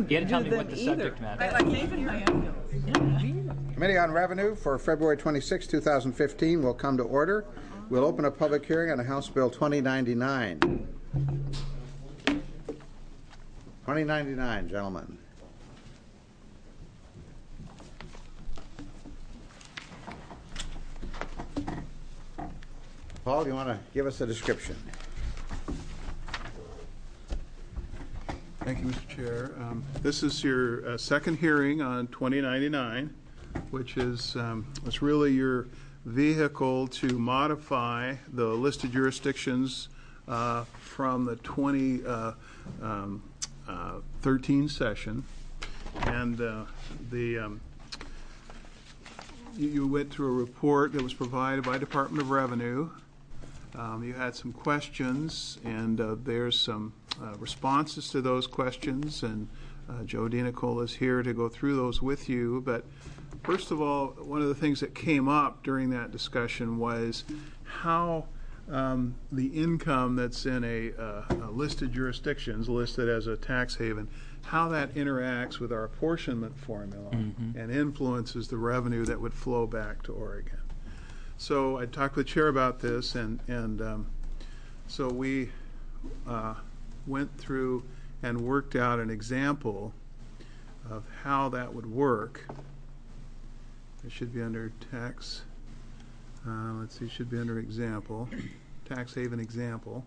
don't You got to tell do me what them the either. subject matter I is. like Nathan Hyanfield. Committee on Revenue for February 26, 2015 will come to order. We'll open a public hearing on House Bill 2099. 2099, gentlemen. Paul, you want to give us a description? Thank you, Mr. Chair. This is your second hearing on 2099, which is it's really your vehicle to modify the listed jurisdictions from the 2013 session. And you went through a report that was provided by Department of Revenue. You had some questions, and there's some responses to those questions, and Joe DiNicola is here to go through those with you. But first of all, one of the things that came up during that discussion was how the income that's in a listed jurisdictions, listed as a tax haven, how that interacts with our apportionment formula and influences the revenue that would flow back to Oregon. So I talked with the chair about this, and so we went through and worked out an example of how that would work. It should be under tax. Let's see, it should be under example, tax haven example.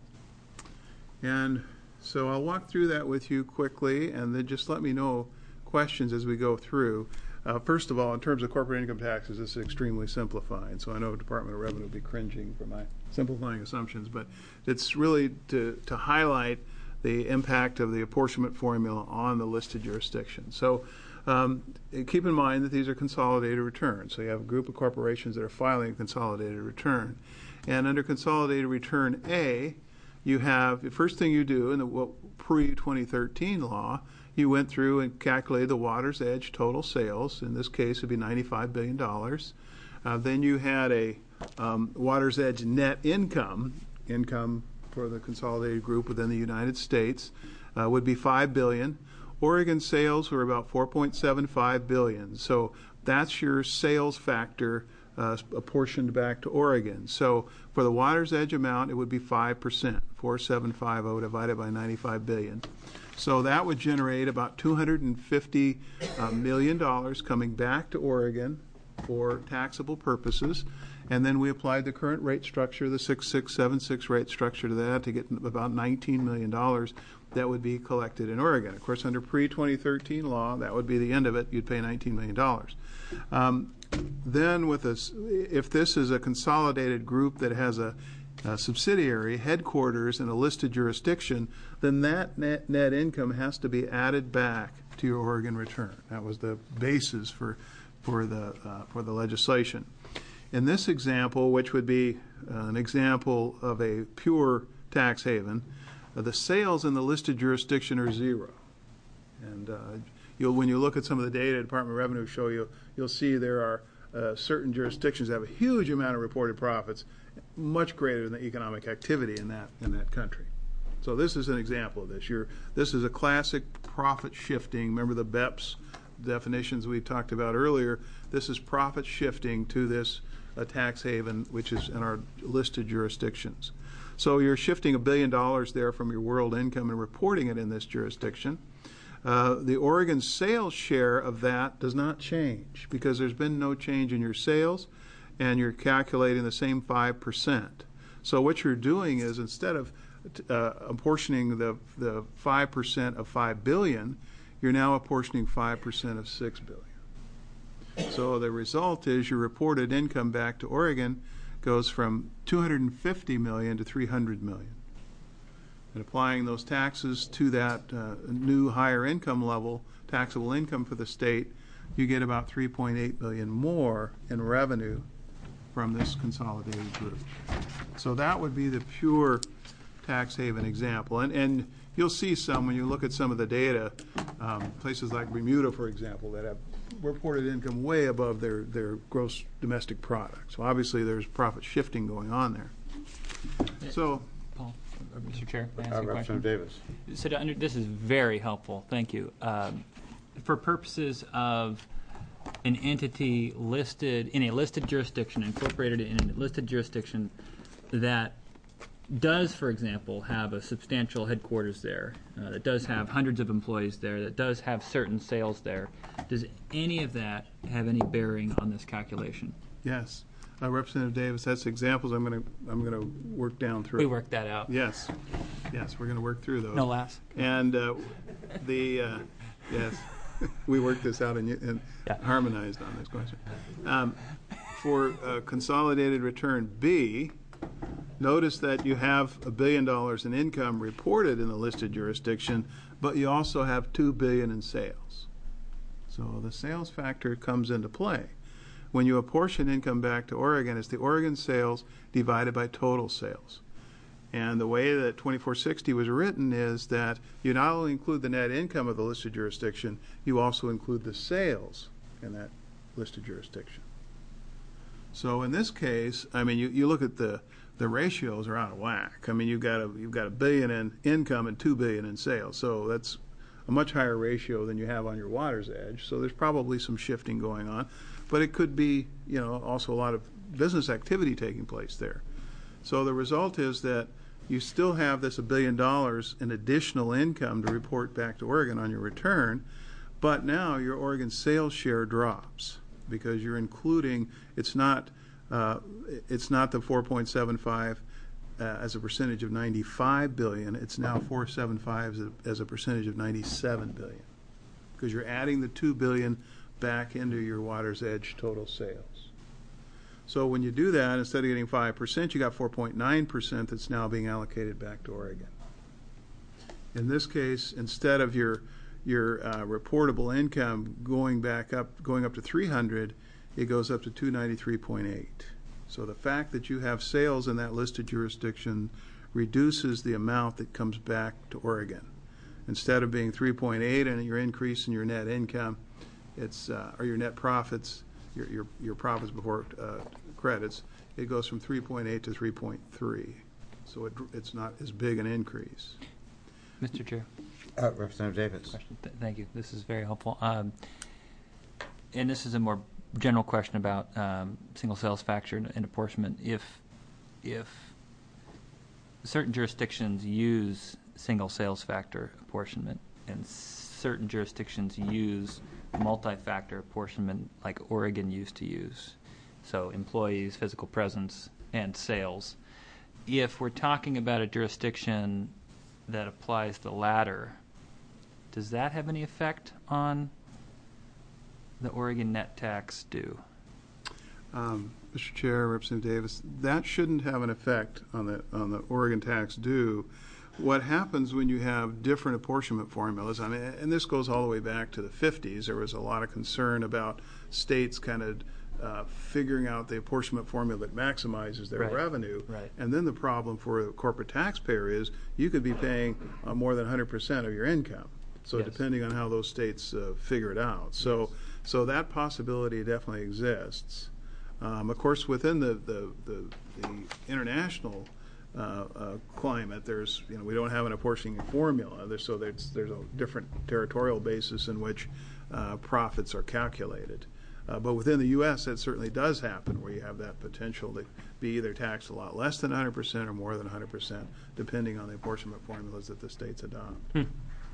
And so I'll walk through that with you quickly, and then just let me know questions as we go through. First of all, in terms of corporate income taxes, this is extremely simplified. So I know Department of Revenue will be cringing for my simplifying assumptions, but it's really to highlight the impact of the apportionment formula on the listed jurisdiction. So keep in mind that these are consolidated returns. So you have a group of corporations that are filing a consolidated return. And under consolidated return A, you have, the first thing you do in the pre-2013 law, you went through and calculated the Water's Edge total sales. In this case, it would be $95 billion. Then you had a Water's Edge net income for the consolidated group within the United States would be $5 billion. Oregon sales were about $4.75 billion. So that's your sales factor apportioned back to Oregon. So for the Water's Edge amount, it would be 5%, 4,750 divided by 95 billion. So that would generate about $250 million coming back to Oregon for taxable purposes. And then we applied the current rate structure, the 6676 rate structure to that to get about $19 million that would be collected in Oregon. Of course, under pre-2013 law, that would be the end of it. You'd pay $19 million. Then with this, if this is a consolidated group that has a subsidiary, headquarters, in a listed jurisdiction, then that net income has to be added back to your Oregon return. That was the basis for the legislation. In this example, which would be an example of a pure tax haven, the sales in the listed jurisdiction are zero. And when you look at some of the data Department of Revenue show you, you'll see there are certain jurisdictions that have a huge amount of reported profits, much greater than the economic activity in that country. So this is an example of this. This is a classic profit shifting. Remember the BEPS definitions we talked about earlier? This is profit shifting to this tax haven, which is in our listed jurisdictions. So you're shifting $1 billion there from your world income and reporting it in this jurisdiction. The Oregon sales share of that does not change because there's been no change in your sales, and you're calculating the same 5%. So what you're doing is, instead of apportioning the 5% of $5 billion, you're now apportioning 5% of $6 billion. So the result is your reported income back to Oregon goes from $250 million to $300 million. And applying those taxes to that new higher income level, taxable income for the state, you get about $3.8 billion more in revenue from this consolidated group. So that would be the pure tax haven example. And you'll see some, when you look at some of the data, places like Bermuda, for example, that have reported income way above their gross domestic product. So obviously there's profit shifting going on there. So, Paul, Mr. Chair, may I ask a question? Representative Davis. So this is very helpful. Thank you. For purposes of an entity listed in a listed jurisdiction, incorporated in a listed jurisdiction that does, for example, have a substantial headquarters there, that does have hundreds of employees there, that does have certain sales there, does any of that have any bearing on this calculation? Yes. Representative Davis, that's examples I'm going to work down through. We worked that out. Yes. Yes, we're going to work through those. No laughs. And yes, we worked this out and harmonized on this question. For consolidated return B, notice that you have $1 billion in income reported in the listed jurisdiction, but you also have $2 billion in sales. So the sales factor comes into play. When you apportion income back to Oregon, it's the Oregon sales divided by total sales. And the way that 2460 was written is that you not only include the net income of the listed jurisdiction, you also include the sales in that listed jurisdiction. So in this case, I mean, you look at the ratios are out of whack. I mean, you've got $1 billion in income and $2 billion in sales. So that's a much higher ratio than you have on your water's edge. So there's probably some shifting going on. But it could be, also a lot of business activity taking place there. So the result is that you still have this $1 billion in additional income to report back to Oregon on your return, but now your Oregon sales share drops because you're including, it's not the 4.75 as a percentage of $95 billion. It's now 4.75 as a percentage of $97 billion because you're adding the $2 billion back into your water's edge total sales. So when you do that, instead of getting 5%, you got 4.9% that's now being allocated back to Oregon. In this case, instead of your reportable income going up to 300, it goes up to 293.8. So the fact that you have sales in that listed jurisdiction reduces the amount that comes back to Oregon. Instead of being 3.8 and your increase in your net income, it's or your net profits, your profits before credits, it goes from 3.8 to 3.3. So it's not as big an increase. Mr. Chair. Representative Davis. Question. Thank you. This is very helpful. And this is a more general question about single sales factor and apportionment. If certain jurisdictions use single sales factor apportionment and certain jurisdictions use multi-factor apportionment like Oregon used to use, so employees, physical presence, and sales, if we're talking about a jurisdiction that applies the latter, does that have any effect on the Oregon net tax due? Mr. Chair, Representative Davis, that shouldn't have an effect on the Oregon tax due. What happens when you have different apportionment formulas, I mean, and this goes all the way back to the 50s, there was a lot of concern about states kind of figuring out the apportionment formula that maximizes their revenue. Right. And then the problem for a corporate taxpayer is you could be paying more than 100% of your income. So depending on how those states figure it out. So that possibility definitely exists. Of course, within the international climate, there's we don't have an apportioning formula. There's a different territorial basis in which profits are calculated. But within the U.S., that certainly does happen, where you have that potential to be either taxed a lot less than 100% or more than 100%, depending on the apportionment formulas that the states adopt. So.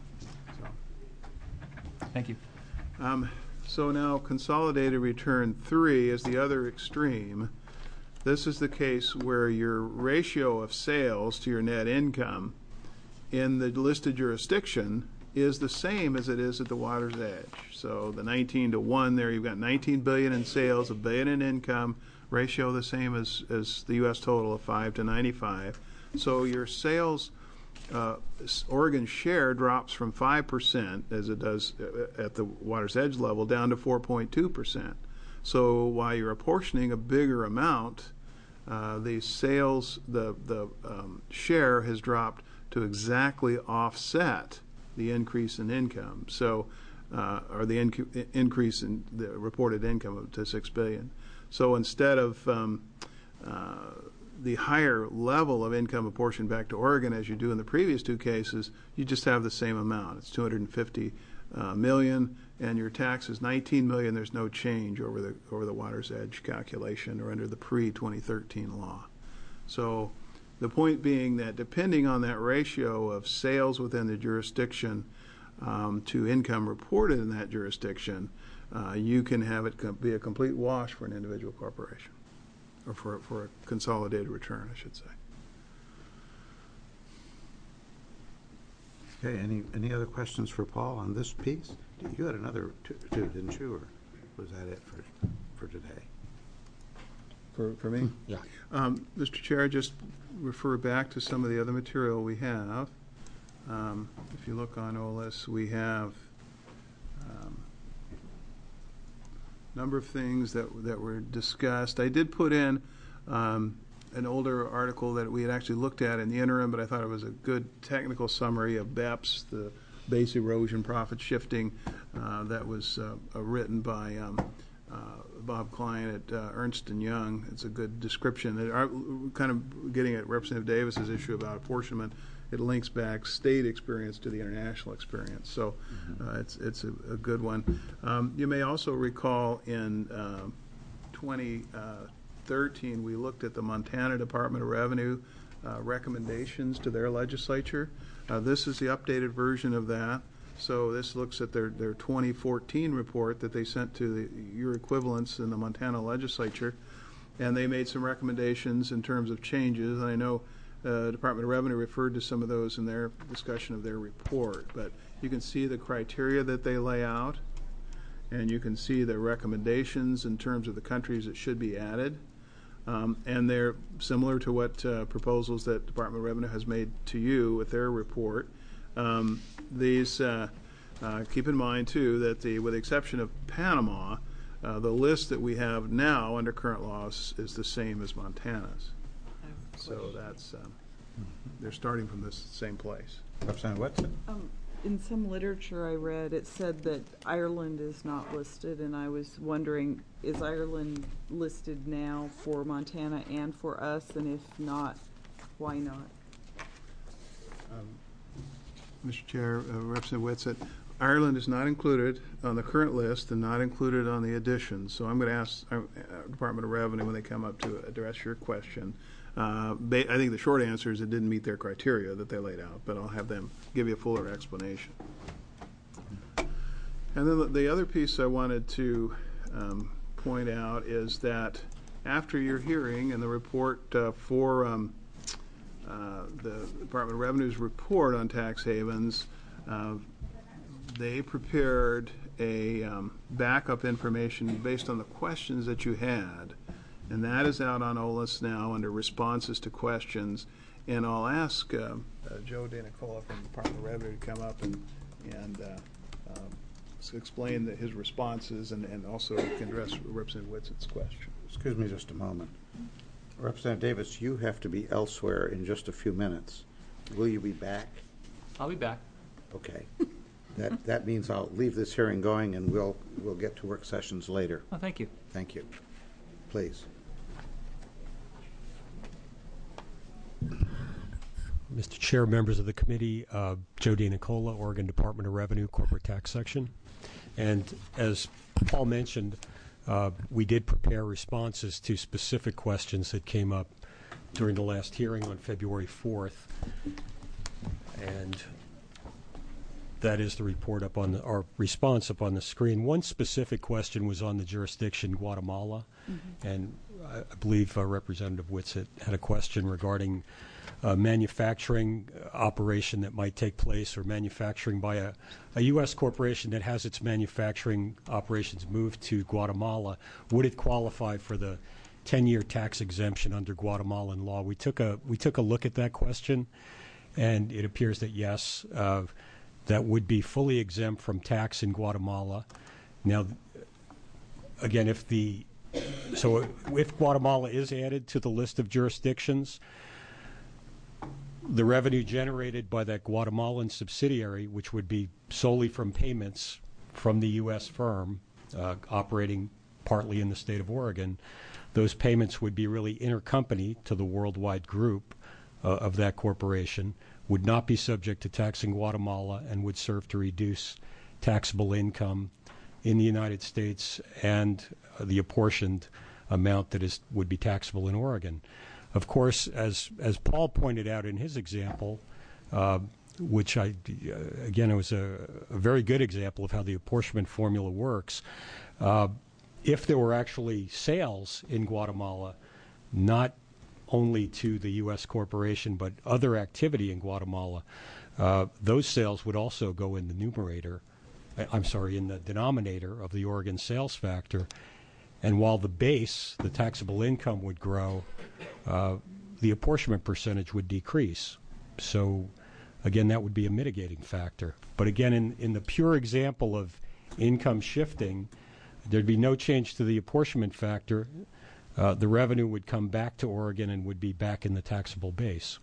Thank you. So now consolidated return 3 is the other extreme. This is the case where your ratio of sales to your net income in the listed jurisdiction is the same as it is at the water's edge. So the 19 to 1 there, you've got $19 billion in sales, $1 billion in income, ratio the same as the U.S. total of 5 to 95. So your sales Oregon share drops from 5%, as it does at the water's edge level, down to 4.2%. So while you're apportioning a bigger amount, the sales, the share has dropped to exactly offset the increase in income. So, or the increase in the reported income to $6 billion. So instead of the higher level of income apportioned back to Oregon as you do in the previous two cases, you just have the same amount. It's $250 million, and your tax is $19 million. There's no change over the water's edge calculation or under the pre-2013 law. So the point being that depending on that ratio of sales within the jurisdiction to income reported in that jurisdiction, you can have it be a complete wash for an individual corporation, or for a consolidated return, I should say. Okay, any other questions for Paul on this piece? You had another two, didn't you, or was that it for today? For me? Yeah. Mr. Chair, just refer back to some of the other material we have. If you look on OLS, we have a number of things that were discussed. I did put in an older article that we had actually looked at in the interim, but I thought it was a good technical summary of BEPS, the base erosion profit shifting, that was written by Bob Klein at Ernst & Young. It's a good description. Kind of getting at Representative Davis's issue about apportionment, it links back state experience to the international experience. So it's a good one. You may also recall in 2013 we looked at the Montana Department of Revenue recommendations to their legislature. This is the updated version of that. So this looks at their 2014 report that they sent to your equivalents in the Montana legislature, and they made some recommendations in terms of changes. And I know Department of Revenue referred to some of those in their discussion of their report, but you can see the criteria that they lay out, and you can see the recommendations in terms of the countries that should be added. And they're similar to what proposals that Department of Revenue has made to you with their report. These keep in mind too that with the exception of Panama, the list that we have now under current laws is the same as Montana's. So that's they're starting from the same place. Representative Whitson? In some literature I read, it said that Ireland is not listed, and I was wondering, is Ireland listed now for Montana and for us, and if not, why not? Mr. Chair, Representative Whitsett, Ireland is not included on the current list and not included on the additions. So I'm going to ask Department of Revenue when they come up to address your question. I think the short answer is it didn't meet their criteria that they laid out, but I'll have them give you a fuller explanation. And then the other piece I wanted to point out is that after your hearing and the report for the Department of Revenue's report on tax havens, they prepared a backup information based on the questions that you had, and that is out on OLS now under responses to questions. And I'll ask Joe DeNicola from the Department of Revenue to come up and explain his responses, and also can address Representative Whitsett's question. Excuse me just a moment. Representative Davis, you have to be elsewhere in just a few minutes. Will you be back? I'll be back. Okay. That means I'll leave this hearing going, and we'll get to work sessions later. Oh, thank you. Thank you. Please. Mr. Chair, members of the committee, Joe DeNicola, Oregon Department of Revenue, Corporate Tax Section. And as Paul mentioned, we did prepare responses to specific questions that came up during the last hearing on February 4th. And that is the report up on our response up on the screen. One specific question was on the jurisdiction Guatemala, and I believe Representative Whitsett had a question regarding manufacturing operation that might take place, or manufacturing by a U.S. corporation that has its manufacturing operations moved to Guatemala. Would it qualify for the 10-year tax exemption under Guatemalan law? We took a look at that question, and it appears that yes, that would be fully exempt from tax in Guatemala. Now, again, if Guatemala is added to the list of jurisdictions, the revenue generated by that Guatemalan subsidiary, which would be solely from payments from the U.S. firm operating partly in the state of Oregon, those payments would be really intercompany to the worldwide group of that corporation, would not be subject to tax in Guatemala, and would serve to reduce taxable income in the United States and the apportioned amount that would be taxable in Oregon. Of course, as Paul pointed out in his example, which again, it was a very good example of how the apportionment formula works. If there were actually sales in Guatemala, not only to the U.S. corporation, but other activity in Guatemala, those sales would also go in the numerator, in the denominator of the Oregon sales factor. And while the base, the taxable income, would grow, the apportionment percentage would decrease. So, again, that would be a mitigating factor. But again, in the pure example of income shifting, there'd be no change to the apportionment factor. The revenue would come back to Oregon and would be back in the taxable base.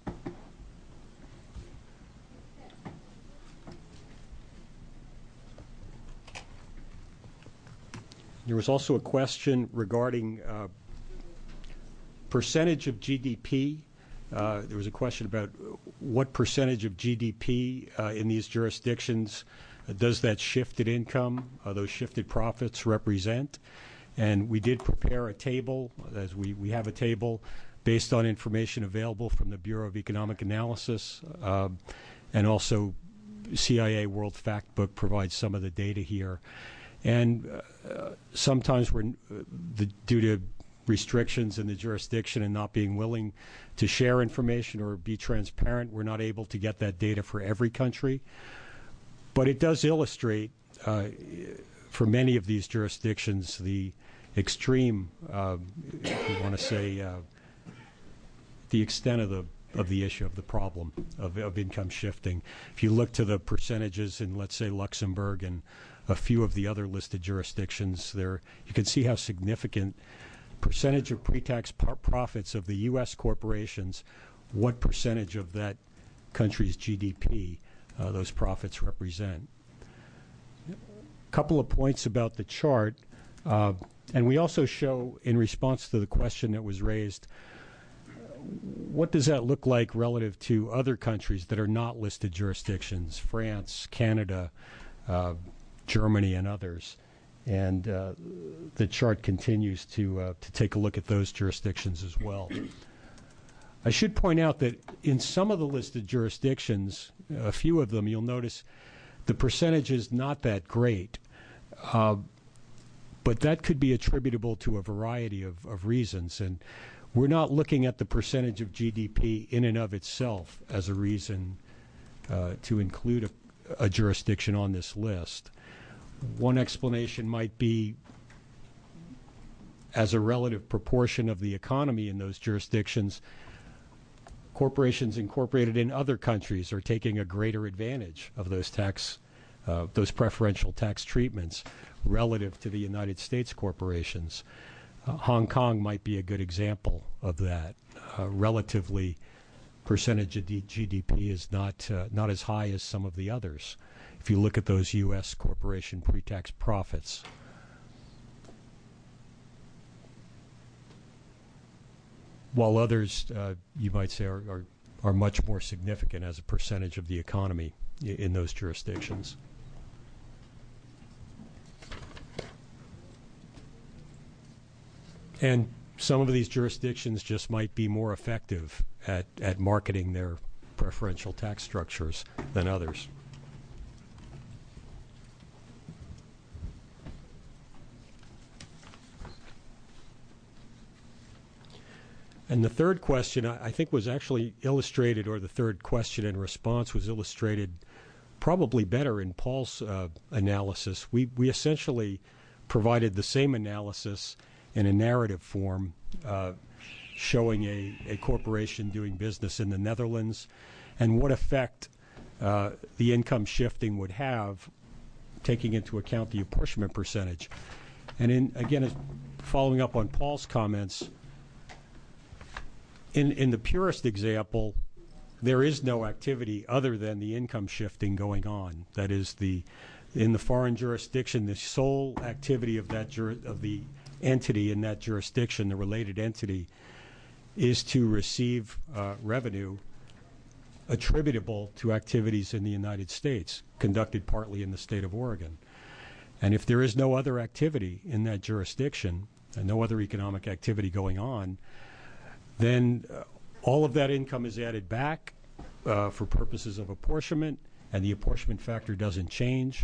There was also a question regarding percentage of GDP. There was a question about what percentage of GDP in these jurisdictions does that shifted income, those shifted profits represent. And we did prepare a table, as we have a table based on information available from the Bureau of Economic Analysis, and also CIA World Factbook provides some of the data here. And sometimes due to restrictions in the jurisdiction and not being willing to share information or be transparent, we're not able to get that data for every country. But it does illustrate, for many of these jurisdictions, the extreme, if you want to say, the extent of the issue, of the problem of income shifting. If you look to the percentages in, let's say, Luxembourg and a few of the other listed jurisdictions, there you can see how significant percentage of pre-tax profits of the U.S. corporations, what percentage of that country's GDP those profits represent. A couple of points about the chart, and we also show, in response to the question that was raised, what does that look like relative to other countries that are not listed jurisdictions, France, Canada, Germany, and others. And the chart continues to take a look at those jurisdictions as well. I should point out that in some of the listed jurisdictions, a few of them, you'll notice the percentage is not that great. But that could be attributable to a variety of reasons. And we're not looking at the percentage of GDP in and of itself as a reason to include a jurisdiction on this list. One explanation might be, as a relative proportion of the economy in those jurisdictions, corporations incorporated in other countries are taking a greater advantage of those preferential tax treatments relative to the United States corporations. Hong Kong might be a good example of that. Relatively, percentage of GDP is not as high as some of the others, if you look at those U.S. corporation pre-tax profits. While others, you might say, are much more significant as a percentage of the economy in those jurisdictions. And some of these jurisdictions just might be more effective at marketing their preferential tax structures than others. And the third question, I think, was actually illustrated, or the third question and response was illustrated probably better in Paul's analysis. We essentially provided the same analysis in a narrative form, showing a corporation doing business in the Netherlands and what effect the income shifting would have, taking into account the apportionment percentage. And again, following up on Paul's comments, in the purest example, there is no activity other than the income shifting going on. That is, in the foreign jurisdiction, the sole activity of the entity in that jurisdiction, the related entity, is to receive revenue attributable to activities in the United States, conducted partly in the state of Oregon. And if there is no other activity in that jurisdiction, and no other economic activity going on, then all of that income is added back for purposes of apportionment, and the apportionment factor doesn't change.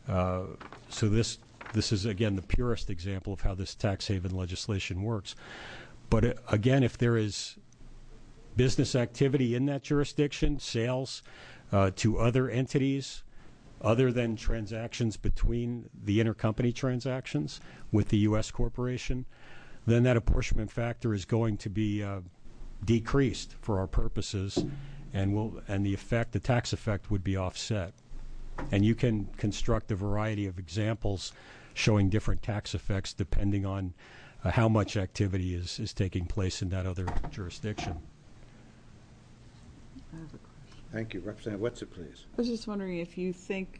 So this is, again, the purest example of how this tax haven legislation works. But again, if there is business activity in that jurisdiction, sales to other entities other than transactions between the intercompany transactions with the U.S. corporation, then that apportionment factor is going to be decreased for our purposes, and the tax effect would be offset. And you can construct a variety of examples showing different tax effects depending on how much activity is taking place in that other jurisdiction. I have a question. Thank you. Representative Witsit, please. I was just wondering if you think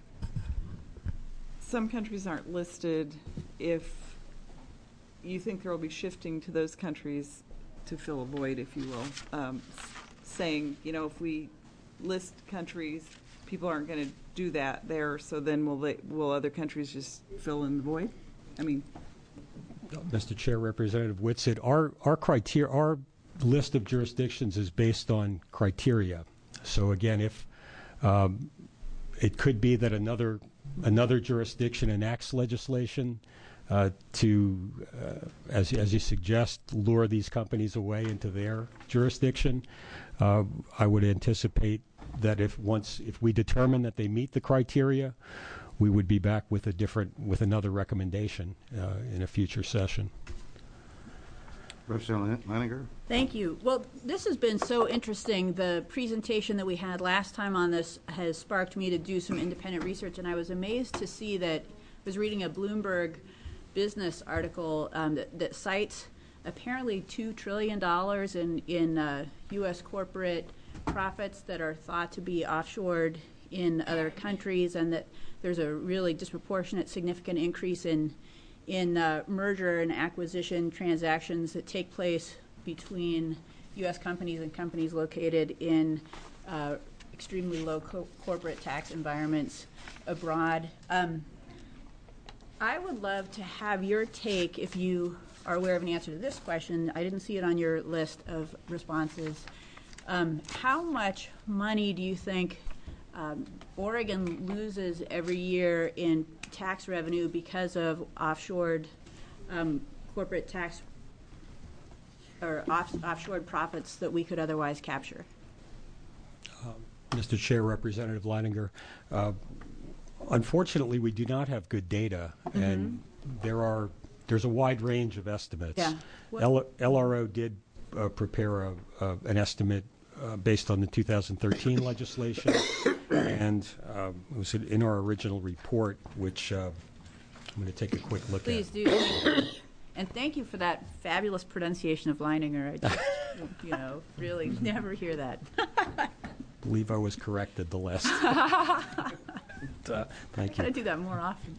some countries aren't listed, if you think there will be shifting to those countries to fill a void, if you will, saying, if we list countries, people aren't going to do that there, so then will other countries just fill in the void? I mean, Mr. Chair, Representative Witsit, our list of jurisdictions is based on criteria. So again, if it could be that another jurisdiction enacts legislation to, as you suggest, lure these companies away into their jurisdiction, I would anticipate that if we determine that they meet the criteria, we would be back with another recommendation in a future session. Representative Leininger. Thank you. Well, this has been so interesting. The presentation that we had last time on this has sparked me to do some independent research, and I was amazed to see that I was reading a Bloomberg business article that cites apparently $2 trillion in U.S. corporate profits that are thought to be offshored in other countries, and that there's a really disproportionate significant increase in merger and acquisition transactions that take place between U.S. companies and companies located in extremely low corporate tax environments abroad. I would love to have your take, if you are aware of an answer to this question. I didn't see it on your list of responses. How much money do you think Oregon loses every year in tax revenue because of offshored corporate tax or offshored profits that we could otherwise capture? Mr. Chair, Representative Leininger, unfortunately, we do not have good data, and there's a wide range of estimates. Yeah. LRO did prepare an estimate based on the 2013 legislation, and it was in our original report, which I'm going to take a quick look Please at. do. Thank you. And thank you for that fabulous pronunciation of Leininger. I just, really never hear that. I believe I was corrected the last. Thank Gotta you. do that more often.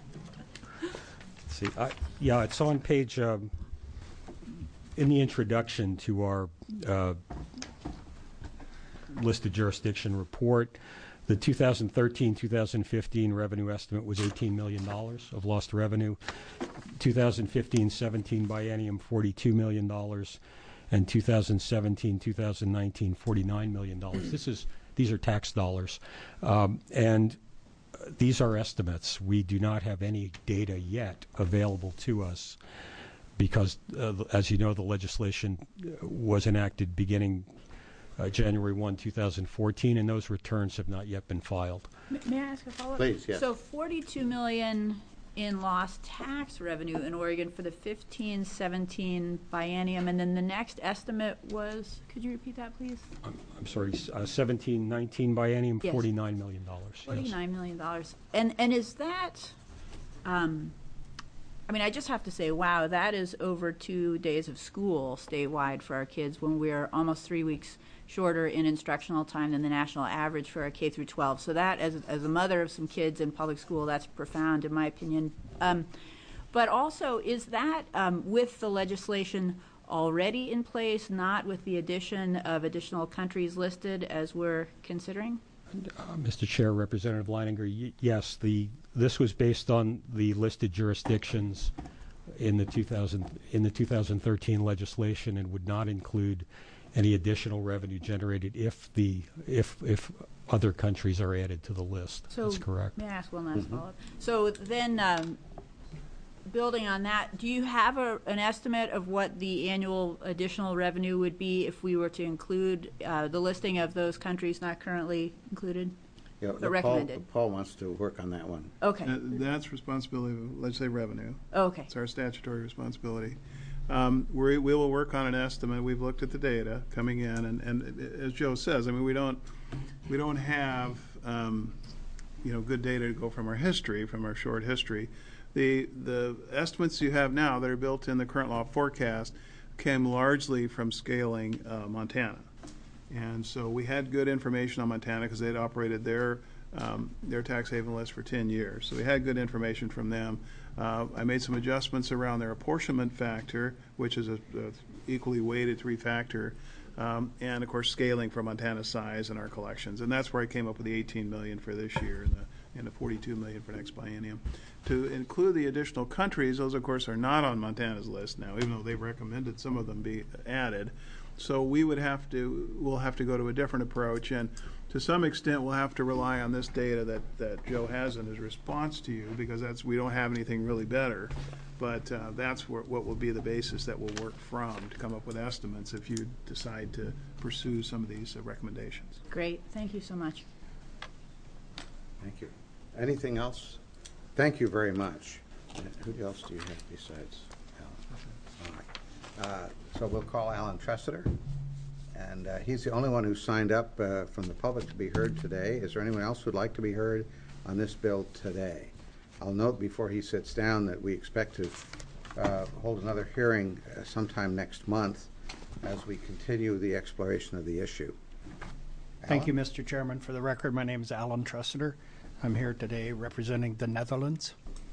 See, it's on page in the introduction to our listed jurisdiction report. The 2013-2015 revenue estimate was $18 million of lost revenue. 2015-17 biennium, $42 million, and 2017-2019, $49 million. These are tax dollars, and these are estimates. We do not have any data yet available to us because, as you know, the legislation was enacted beginning January 1, 2014, and those returns have not yet been filed. May I ask a follow-up? Please, yes. So $42 million in lost tax revenue in Oregon for the 15-17 biennium, and then the next estimate was, could you repeat that, please? I'm sorry, 17-19 biennium, Yes. $49 million. $49 million. And is that, I mean, I just have to say, wow, that is over 2 days of school statewide for our kids when we're almost 3 weeks shorter in instructional time than the national average for our K through 12. So that, as a mother of some kids in public school, that's profound in my opinion. But But also, is that with the legislation already in place, not with the addition of additional countries listed as we're considering? Mr. Chair, Representative Leininger, yes, this was based on the listed jurisdictions in the 2013 legislation and would not include any additional revenue generated if other countries are added to the list. So, that's correct. May I ask one last follow-up? So then, building on that, do you have an estimate of what the annual additional revenue would be if we were to include the listing of those countries not currently included? Yeah, But recommended. Paul wants to work on that one. Okay. That's responsibility of, let's say, revenue. Okay. It's our statutory responsibility. We will work on an estimate. We've looked at the data coming in, and as Joe says, I mean, we don't have good data to go from our history, from our short history. The estimates you have now that are built in the current law forecast came largely from scaling Montana, and so we had good information on Montana because they'd operated their tax haven list for 10 years. So we had good information from them. I made some adjustments around their apportionment factor, which is a equally weighted 3-factor, and of course scaling for Montana's size and our collections. And that's where I came up with the $18 million for this year and the $42 million for next biennium. To include the additional countries, those of course are not on Montana's list now, even though they've recommended some of them be added. So we'll have to go to a different approach, and to some extent we'll have to rely on this data that Joe has in his response to you, because we don't have anything really better. But that's what will be the basis that we'll work from to come up with estimates if you decide to pursue some of these recommendations. Great. Thank you so much. Thank you. Anything else? Thank you very much. Who else do you have besides Alan? All right. So we'll call Alan Tressiter, and he's the only one who signed up from the public to be heard today. Is there anyone else who'd like to be heard on this bill today? I'll note before he sits down that we expect to hold another hearing sometime next month as we continue the exploration of the issue. Thank you, Mr. Chairman. For the record, my name is Alan Tressiter. I'm here today representing the Netherlands.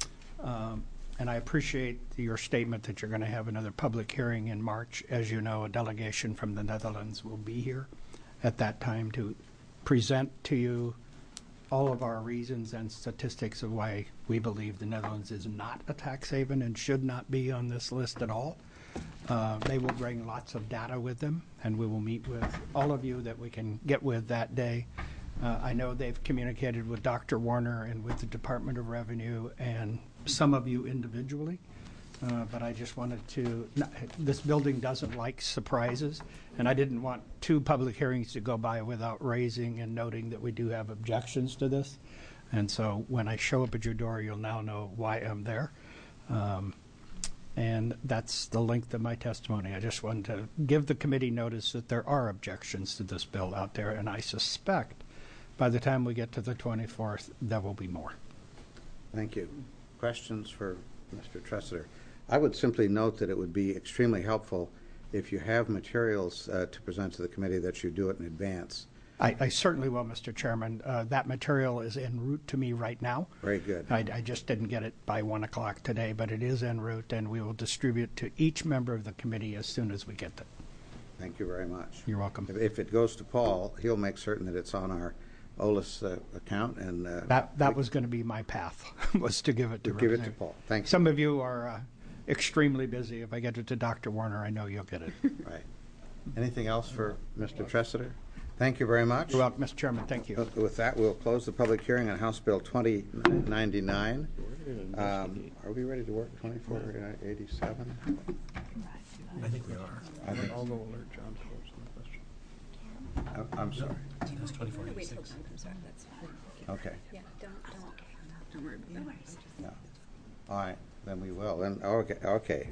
And I appreciate your statement that you're going to have another public hearing in March. As you know, a delegation from the Netherlands will be here at that time to present to you all of our reasons and statistics of why we believe the Netherlands is not a tax haven and should not be on this list at all. They will bring lots of data with them, and we will meet with all of you that we can get with that day. I know they've communicated with Dr. Warner and with the Department of Revenue and some of you individually, but I just wanted to, this building doesn't like surprises, and I didn't want 2 public hearings to go by without raising and noting that we do have objections to this. And so when I show up at your door, you'll now know why I'm there. And that's the length of my testimony. I just wanted to give the committee notice that there are objections to this bill out there, and I suspect by the time we get to the 24th, there will be more. Thank you. Questions for Mr. Tressiter? I would simply note that it would be extremely helpful if you have materials to present to the committee that you do it in advance. I certainly will, Mr. Chairman. That material is en route to me right now. Very good. I just didn't get it by 1 o'clock today, but it is en route, and we will distribute to each member of the committee as soon as we get it. Thank you very much. You're welcome. If it goes to Paul, he'll make certain that it's on our OLIS account, and that was going to be my path, was to give it to Paul. Thank you. Some of you are extremely busy. If I get it to Dr. Warner, I know you'll get it. Right. Anything else for Mr. Tressiter? Thank you very much. You're welcome, Mr. Chairman. Thank you. With that, we'll close the public hearing on House Bill 2099. Are we ready to work 2487? I think we are. I'll go alert John Phillips on the question. I'm sorry. That's 2486. I'm sorry, that's fine. Okay. Yeah, don't worry. No worries. No. All right, then we will. Then okay.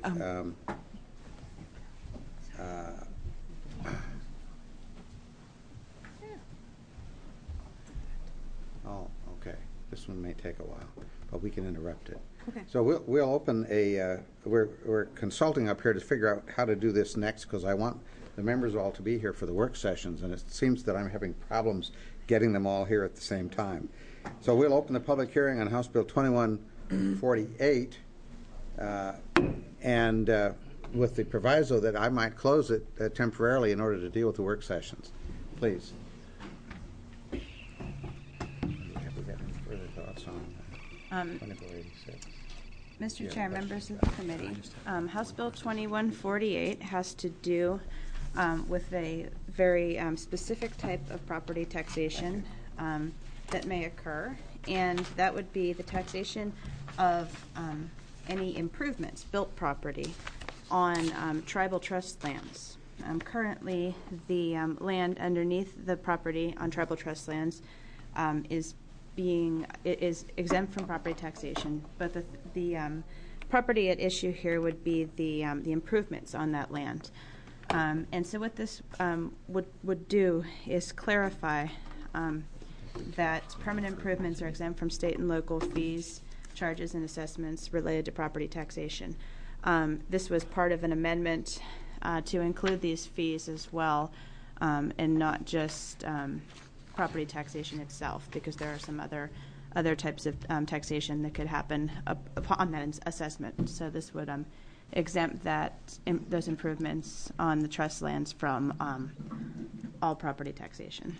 Oh, okay. This one may take a while, but we can interrupt it. Okay. So we'll open a. We're consulting up here to figure out how to do this next, because I want the members all to be here for the work sessions, and it seems that I'm having problems getting them all here at the same time. So we'll open the public hearing on House Bill 2148, and with the proviso that I might close it temporarily in order to deal with the work sessions. Please. Have we got any further thoughts on 2486? Mr. Chair, members of the committee, House Bill 2148 has to do with a very specific type of property taxation that may occur, and that would be the taxation of any improvements, built property, on tribal trust lands. Currently, the land underneath the property on tribal trust lands is exempt from property taxation, but the property at issue here would be the improvements on that land. And so what this would do is clarify that permanent improvements are exempt from state and local fees, charges, and assessments related to property taxation. This was part of an amendment to include these fees as well, and not just property taxation itself, because there are some other types of taxation that could happen upon that assessment. So this would exempt those improvements on the trust lands from all property taxation.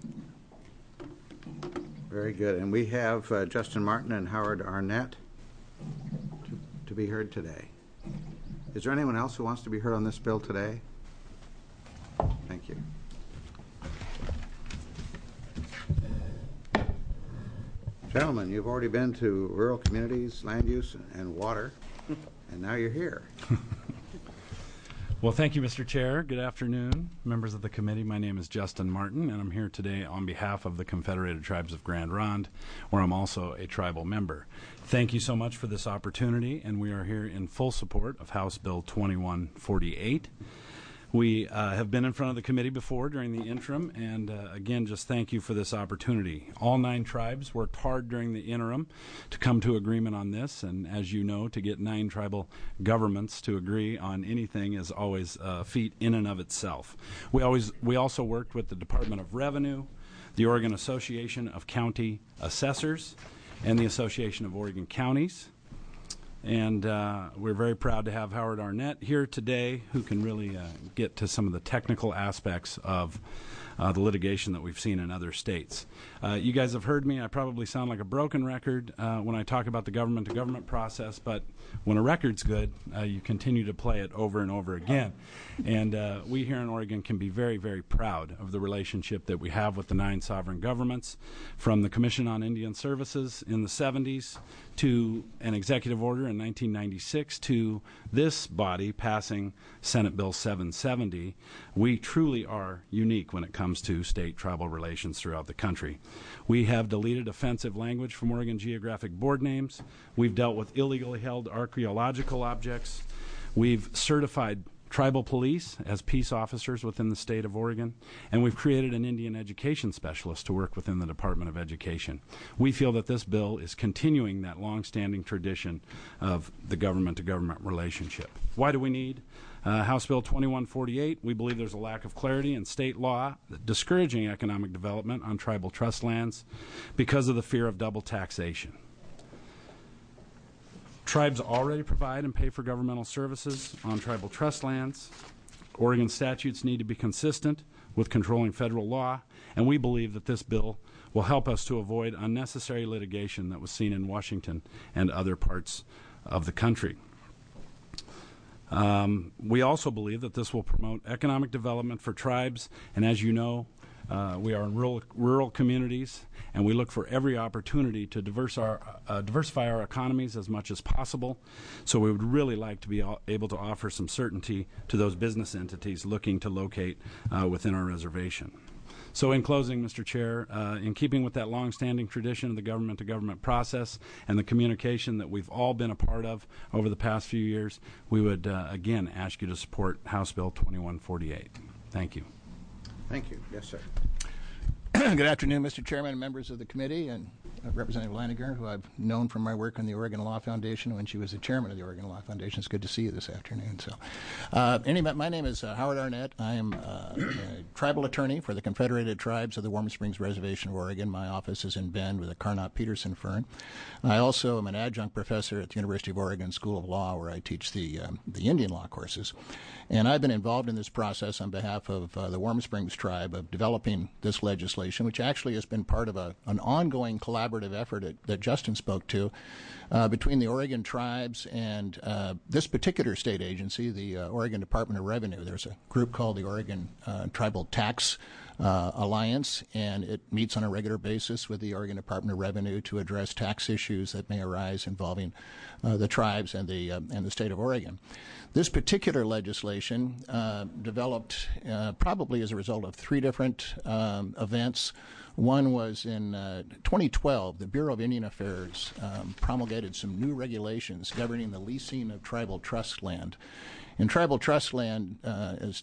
Very good. And we have Justin Martin and Howard Arnett to be heard today. Is there anyone else who wants to be heard on this bill today? Thank you. Gentlemen, you've already been to rural communities, land use, and water, and now you're here. Well, thank you, Mr. Chair. Good afternoon, members of the committee. My name is Justin Martin, and I'm here today on behalf of the Confederated Tribes of Grand Ronde, where I'm also a tribal member. Thank you so much for this opportunity, and we are here in full support of House Bill 2148. We have been in front of the committee before during the interim, and again, just thank you for this opportunity. All 9 tribes worked hard during the interim to come to agreement on this, and as you know, to get 9 tribal governments to agree on anything is always a feat in and of itself. We also worked with the Department of Revenue, the Oregon Association of County Assessors, and the Association of Oregon Counties. And we're very proud to have Howard Arnett here today, who can really get to some of the technical aspects of the litigation that we've seen in other states. You guys have heard me. I probably sound like a broken record when I talk about the government-to-government process, but when a record's good, you continue to play it over and over again. And we here in Oregon can be very, very proud of the relationship that we have with the 9 sovereign governments, from the Commission on Indian Services in the 70s to an executive order in 1996 to this body passing Senate Bill 770. We truly are unique when it comes to state-tribal relations throughout the country. We have deleted offensive language from Oregon geographic board names. We've dealt with illegally held archaeological objects. We've certified tribal police as peace officers within the state of Oregon, and we've created an Indian education specialist to work within the Department of Education. We feel that this bill is continuing that long-standing tradition of the government-to-government relationship. Why do we need House Bill 2148? We believe there's a lack of clarity in state law discouraging economic development on tribal trust lands because of the fear of double taxation. Tribes already provide and pay for governmental services on tribal trust lands. Oregon statutes need to be consistent with controlling federal law, and we believe that this bill will help us to avoid unnecessary litigation that was seen in Washington and other parts of the country. We also believe that this will promote economic development for tribes, and as you know, we are in rural communities, and we look for every opportunity to diversify our economies as much as possible. So we would really like to be able to offer some certainty to those business entities looking to locate within our reservation. So in closing, Mr. Chair, in keeping with that long-standing tradition of the government-to-government process and the communication that we've all been a part of over the past few years, we would again ask you to support House Bill 2148. Thank you. Thank you. Yes, sir. Good afternoon, Mr. Chairman and members of the committee. And Representative Laniger, who I've known from my work in the Oregon Law Foundation when she was the chairman of the Oregon Law Foundation. It's good to see you this afternoon. So, anyway, my name is Howard Arnett. I am a tribal attorney for the Confederated Tribes of the Warm Springs Reservation of Oregon. My office is in Bend with the Carnot-Peterson firm. I also am an adjunct professor at the University of Oregon School of Law, where I teach the Indian law courses. And I've been involved in this process on behalf of the Warm Springs tribe of developing this legislation, which actually has been part of an ongoing collaborative effort that Justin spoke to between the Oregon tribes and this particular state agency, the Oregon Department of Revenue. There's a group called the Oregon Tribal Tax Alliance, and it meets on a regular basis with the Oregon Department of Revenue to address tax issues that may arise involving the tribes and the state of Oregon. This particular legislation developed probably as a result of three different events. One was in 2012, the Bureau of Indian Affairs promulgated some new regulations governing the leasing of tribal trust land. In tribal trust land, as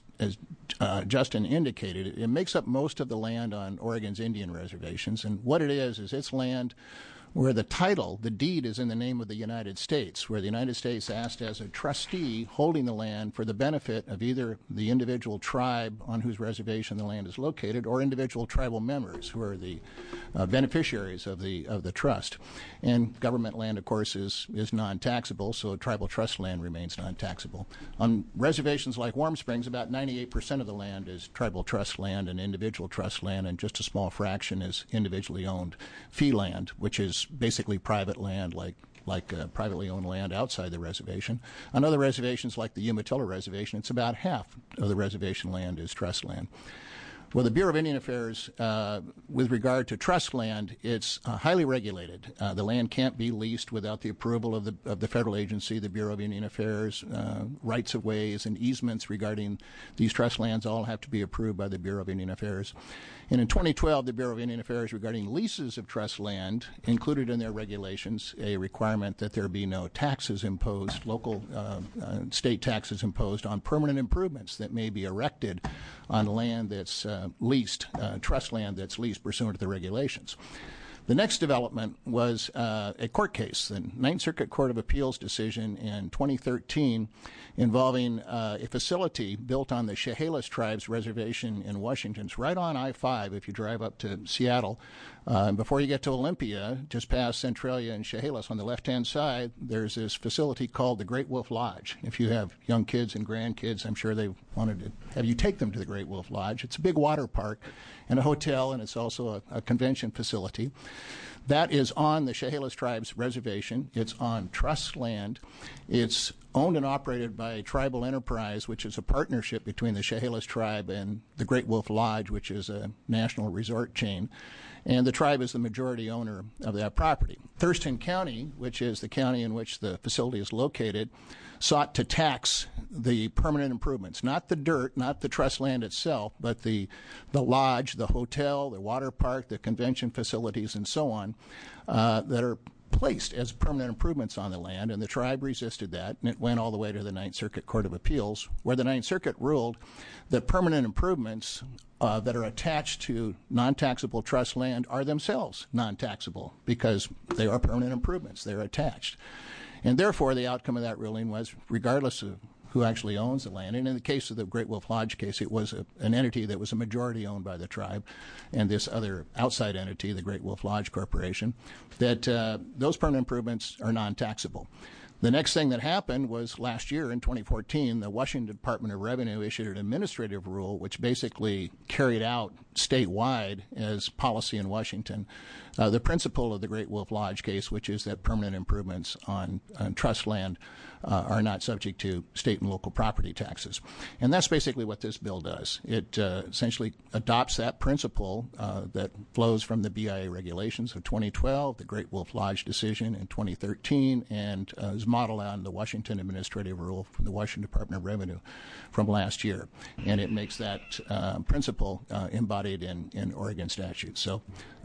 Justin indicated, it makes up most of the land on Oregon's Indian reservations. And what it is it's land where the title, the deed, is in the name of the United States, where the United States acts as a trustee holding the land for the benefit of either the individual tribe on whose reservation the land is located or individual tribal members who are the beneficiaries of the trust. And government land, of course, is non-taxable, so tribal trust land remains non-taxable. On reservations like Warm Springs, about 98% of the land is tribal trust land and individual trust land, and just a small fraction is individually owned fee land, which is basically private land like privately owned land outside the reservation. On other reservations like the Umatilla Reservation, it's about half of the reservation land is trust land. Well, the Bureau of Indian Affairs, with regard to trust land, it's highly regulated. The land can't be leased without the approval of the federal agency, the Bureau of Indian Affairs. Rights of ways and easements regarding these trust lands all have to be approved by the Bureau of Indian Affairs. And in 2012, the Bureau of Indian Affairs, regarding leases of trust land, included in their regulations a requirement that there be no taxes imposed, local state taxes imposed on permanent improvements that may be erected on land that's leased, trust land that's leased pursuant to the regulations. The next development was a court case, the Ninth Circuit Court of Appeals decision in 2013 involving a facility built on the Chehalis Tribe's reservation in Washington. It's right on I-5 if you drive up to Seattle. Before you get to Olympia, just past Centralia and Chehalis on the left-hand side, there's this facility called the Great Wolf Lodge. If you have young kids and grandkids, I'm sure they wanted to have you take them to the Great Wolf Lodge. It's a big water park and a hotel, and it's also a convention facility. That is on the Chehalis Tribe's reservation. It's on trust land. It's owned and operated by a tribal enterprise, which is a partnership between the Chehalis Tribe and the Great Wolf Lodge, which is a national resort chain. And the tribe is the majority owner of that property. Thurston County, which is the county in which the facility is located, sought to tax the permanent improvements, not the dirt, not the trust land itself, but the lodge, the hotel, the water park, the convention facilities, and so on, that are placed as permanent improvements on the land, and the tribe resisted that, and it went all the way to the Ninth Circuit Court of Appeals, where the Ninth Circuit ruled that permanent improvements that are attached to non-taxable trust land are themselves non-taxable because they are permanent improvements. They're attached. And therefore, the outcome of that ruling was, regardless of who actually owns the land, and in the case of the Great Wolf Lodge case, it was an entity that was a majority owned by the tribe, and this other outside entity, the Great Wolf Lodge Corporation, that those permanent improvements are non-taxable. The next thing that happened was last year in 2014, the Washington Department of Revenue issued an administrative rule which basically carried out statewide as policy in Washington the principle of the Great Wolf Lodge case, which is that permanent improvements on trust land are not subject to state and local property taxes. And that's basically what this bill does. It essentially adopts that principle that flows from the BIA regulations of 2012, the Great Wolf Lodge decision in 2013, and is modeled on the Washington administrative rule from the Washington Department of Revenue from last year. And it makes that principle embodied in Oregon statutes. So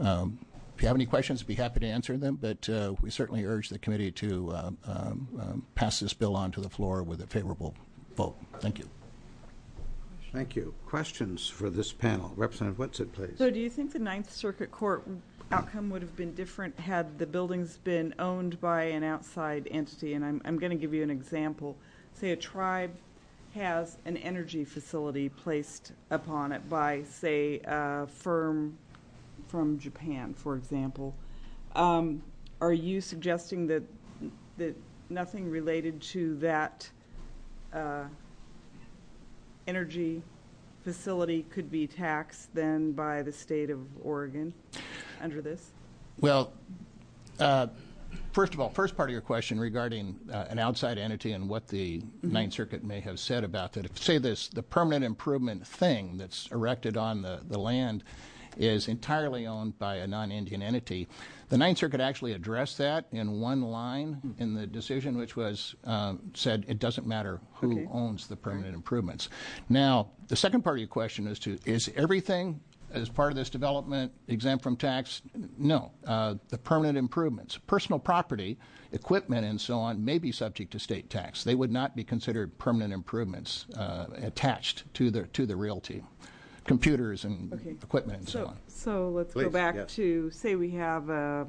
if you have any questions, I'd be happy to answer them, but we certainly urge the committee to pass this bill on to the floor with a favorable vote. Thank you. Thank you. Questions for this panel? Representative Whitsitt, please. So do you think the Ninth Circuit Court outcome would have been different had the buildings been owned by an outside entity. And I'm going to give you an example. Say a tribe has an energy facility placed upon it by, say, a firm from Japan, for example. Are you suggesting that nothing related to that energy facility could be taxed then by the state of Oregon under this? Well, first of all, first part of your question regarding an outside entity and what the Ninth Circuit may have said about that. If, say, the permanent improvement thing that's erected on the land is entirely owned by a non-Indian entity, the Ninth Circuit actually addressed that in one line in the decision, which was said it doesn't matter who owns the permanent improvements. Now, the second part of your question is everything as part of this development exempt from tax? No. The permanent improvements, personal property, equipment, and so on may be subject to state tax. They would not be considered permanent improvements attached to the realty. Computers and equipment and so on. So let's go back to, say we have a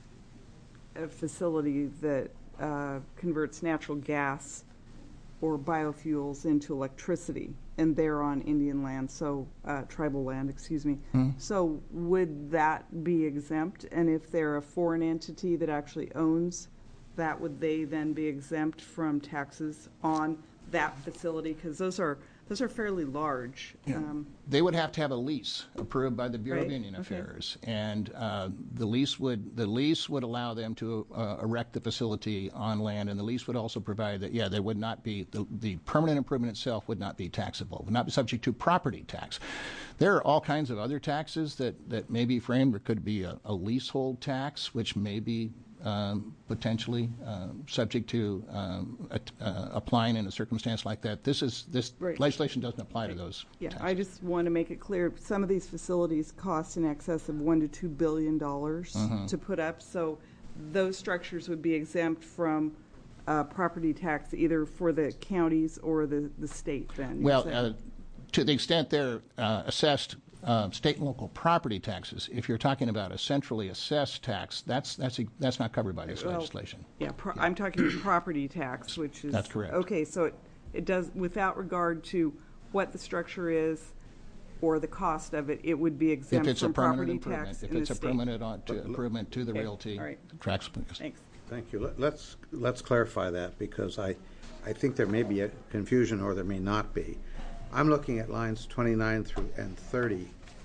facility that converts natural gas or biofuels into electricity, and they're on Indian land, so tribal land, excuse me. So would that be exempt? And if they're a foreign entity that actually owns that, would they then be exempt from taxes on that facility? Because those are fairly large. They would have to have a lease approved by the Bureau of Indian Affairs, and the lease would allow them to erect the facility on land, and the lease would also provide that there would not be the permanent improvement itself would not be taxable, would not be subject to property tax. There are all kinds of other taxes that may be framed. There could be a leasehold tax, which may be potentially subject to applying in a circumstance like that. This legislation doesn't apply to those. Yeah, taxes. I just want to make it clear. Some of these facilities cost in excess of $1 to $2 billion to put up, so those structures would be exempt from property tax either for the counties or the state. Then, well, to the extent they're assessed. State and local property taxes. If you're talking about a centrally assessed tax, that's not covered by this legislation. I'm talking property tax, which is that's correct. Okay, so it does, without regard to what the structure is or the cost of it, it would be exempt from property tax. If it's a permanent improvement to the realty tax. Thanks. Thank you. Let's clarify that, because I think there may be a confusion or there may not be. I'm looking at lines 29 through and 30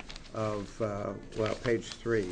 of, page 3,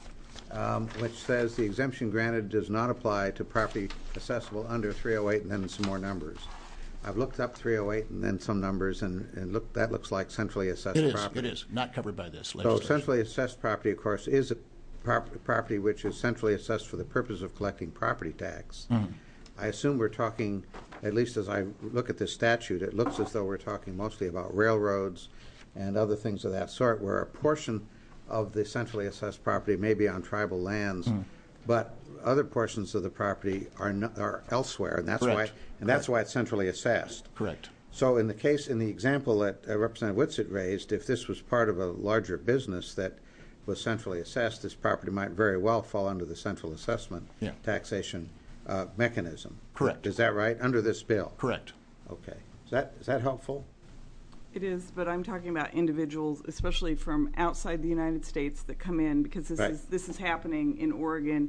which says the exemption granted does not apply to property accessible under 308, and then some more numbers. I've looked up 308 and then some numbers, and that looks like centrally assessed property. It is not covered by this legislation. So centrally assessed property, of course, is a property which is centrally assessed for the purpose of collecting property tax. I assume we're talking, at least as I look at this statute, it looks as though we're talking mostly about railroads and other things of that sort, where a portion of the centrally assessed property may be on tribal lands, but other portions of the property are elsewhere, and that's why it's centrally assessed. Correct. So in the example that Representative Whitsitt raised, if this was part of a larger business that was centrally assessed, this property might very well fall under the central assessment taxation mechanism. Correct. Is that right? Under this bill? Correct. Okay. Is that helpful? It is, but I'm talking about individuals, especially from outside the United States, that come in, because this is happening in Oregon.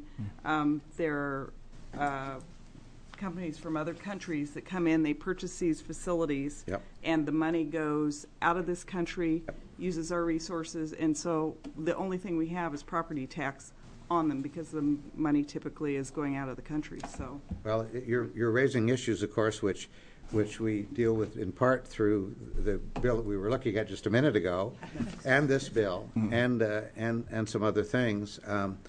There are companies from other countries that come in, they purchase these facilities, and the money goes out of this country, uses our resources, and so the only thing we have is property tax on them, because the money typically is going out of the country. So, well, you're raising issues, of course, which we deal with in part through the bill that we were looking at just a minute ago, and this bill, and some other things. And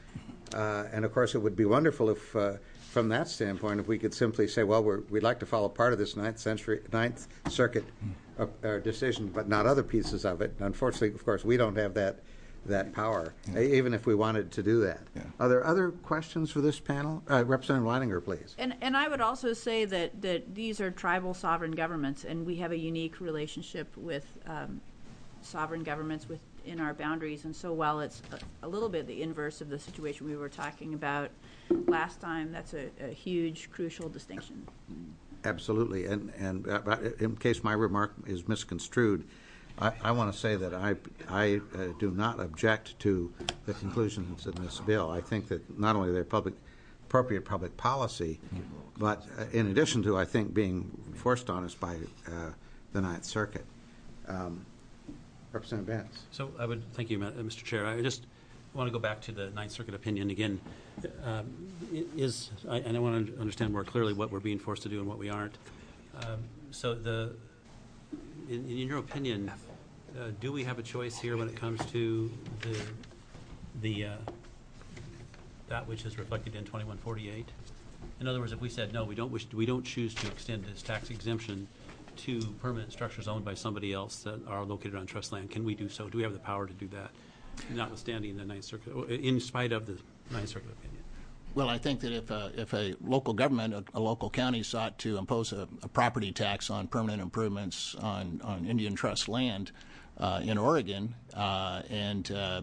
of course, it would be wonderful if, from that standpoint, if we could simply say, well, we'd like to follow part of this Ninth Circuit decision, but not other pieces of it. Unfortunately, of course, we don't have that power, even if we wanted to do that. Are there other questions for this panel? Representative Leininger, please. And I would also say that these are tribal sovereign governments, and we have a unique relationship with sovereign governments, with in our boundaries. And so while it's a little bit the inverse of the situation we were talking about last time, that's a huge, crucial distinction. Absolutely. And in case my remark is misconstrued, I want to say that I do not object to the conclusions in this bill. I think that not only they're appropriate public policy, but in addition to, I think, being forced on us by the Ninth Circuit. Representative Benz. So I would, thank you, Mr. Chair. I just want to go back to the Ninth Circuit opinion again. And I want to understand more clearly what we're being forced to do and what we aren't. In your opinion, do we have a choice here when it comes to that which is reflected in 2148? In other words, if we said no, we don't choose to extend this tax exemption to permanent structures owned by somebody else that are located on trust land, can we do so? Do we have the power to do that, notwithstanding the Ninth Circuit, in spite of the Ninth Circuit opinion? Well, I think that if a local government, a local county, sought to impose a property tax on permanent improvements on Indian trust land in Oregon, and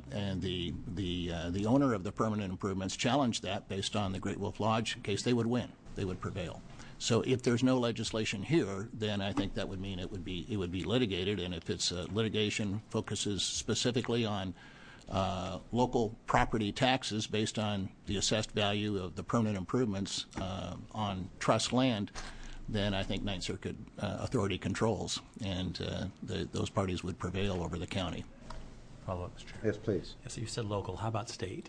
the owner of the permanent improvements challenged that based on the Great Wolf Lodge case, they would win. They would prevail. So if there's no legislation here, then I think that would mean it would be litigated. And if it's litigation focuses specifically on local property taxes based on the assessed value of the permanent improvements on trust land, then I think Ninth Circuit authority controls, and those parties would prevail over the county. Follow-up, Mr. Chair. Yes, please. Yes, so you said local. How about state?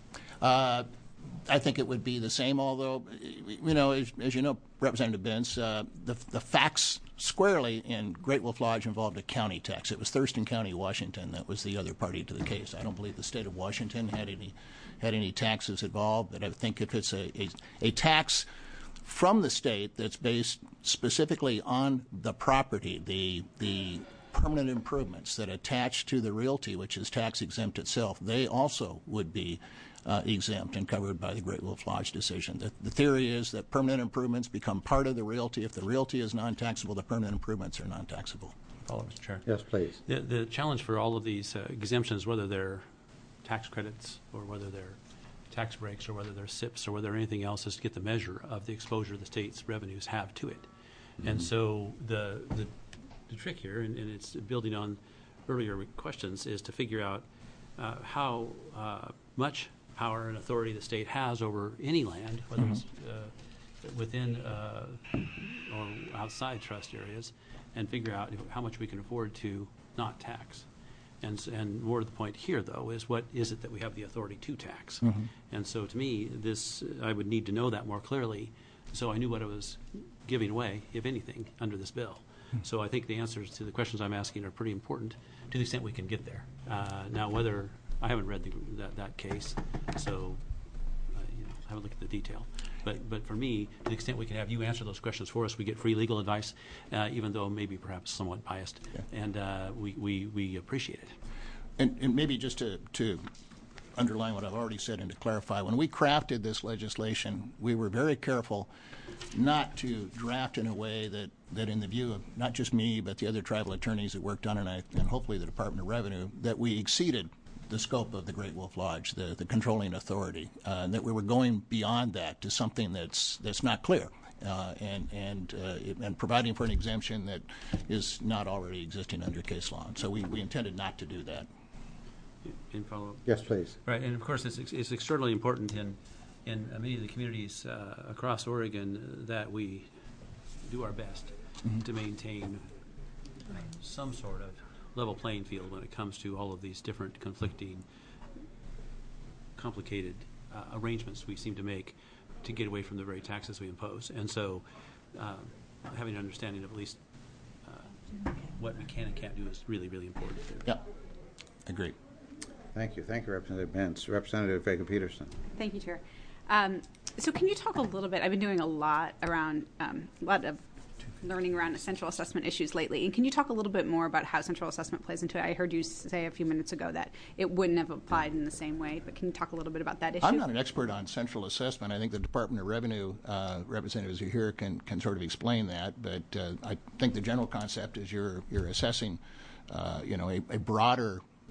I think it would be the same, although, as you know, Representative Benz, the facts squarely in Great Wolf Lodge involved a county tax. It was Thurston County, Washington, that was the other party to the case. I don't believe the state of Washington had any taxes involved, but I think if it's a tax from the state that's based specifically on the property, the permanent improvements that attach to the realty, which is tax exempt itself, they also would be exempt and covered by the Great Wolf Lodge decision. The theory is that permanent improvements become part of the realty. If the realty is non-taxable, the permanent improvements are non-taxable. Follow, Mr. Chair. Yes, please. The challenge for all of these exemptions, whether they're tax credits or whether they're tax breaks or whether they're SIPs or whether anything else, is to get the measure of the exposure the state's revenues have to it. Mm-hmm. And so the trick here, and it's building on earlier questions, is to figure out how much power and authority the state has over any land, whether it's within or outside trust areas, and figure out how much we can afford to not tax. And more to the point here, though, is what is it that we have the authority to tax? Mm-hmm. And so to me, I would need to know that more clearly so I knew what I was giving away, if anything, under this bill. Mm-hmm. So I think the answers to the questions I'm asking are pretty important to the extent we can get there. Now, whether I haven't read that case, so I haven't looked at the detail. But for me, to the extent we can have you answer those questions for us, we get free legal advice, even though maybe perhaps somewhat biased, and we appreciate it. And maybe just to underline what I've already said and to clarify, when we crafted this legislation, we were very careful not to draft in a way that in the view of not just me, but the other tribal attorneys that worked on it, and hopefully the Department of Revenue, that we exceeded the scope of the Great Wolf Lodge, the controlling authority, that we were going beyond that to something that's not clear, and providing for an exemption that is not already existing under case law. And so we intended not to do that. In follow-up? Yes, please. Right, and of course it's extraordinarily important in many of the communities across Oregon that we do our best to maintain some sort of level playing field when it comes to all of these different conflicting, complicated arrangements we seem to make to get away from the very taxes we impose. And so having an understanding of at least what we can and can't do is really, really important. Yeah, agreed. Thank you. Thank you, Representative Benz. Representative Vega-Peterson. Thank you, Chair. So can you talk a little bit, I've been doing a lot around, a lot of learning around central assessment issues lately. And can you talk a little bit more about how central assessment plays into it? I heard you say a few minutes ago that it wouldn't have applied in the same way, but can you talk a little bit about that issue? I'm not an expert on central assessment. I think the Department of Revenue representatives who are here can sort of explain that, but I think the general concept is you're assessing a broader